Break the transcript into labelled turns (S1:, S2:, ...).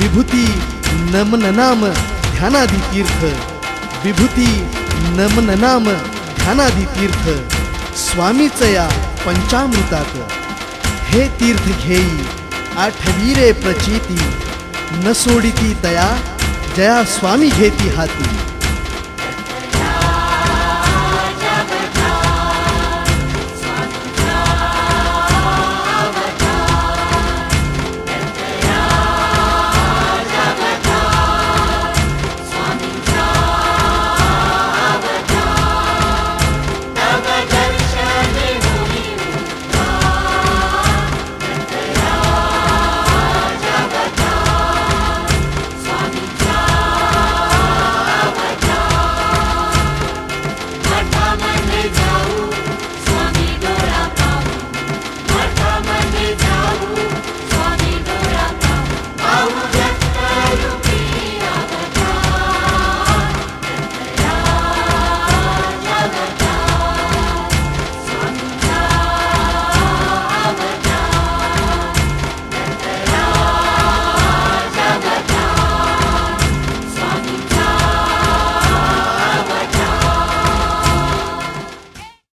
S1: विभूती नमन नाम ध्यानादी तीर्थ, विभूती नमन नाम ध्यानादी तीर्थ, स्वामीच या पंचामृतात, हे तीर्थ घेई आठवी रे प्रचिती, न सोडिती तया जया स्वामी घेती हाती.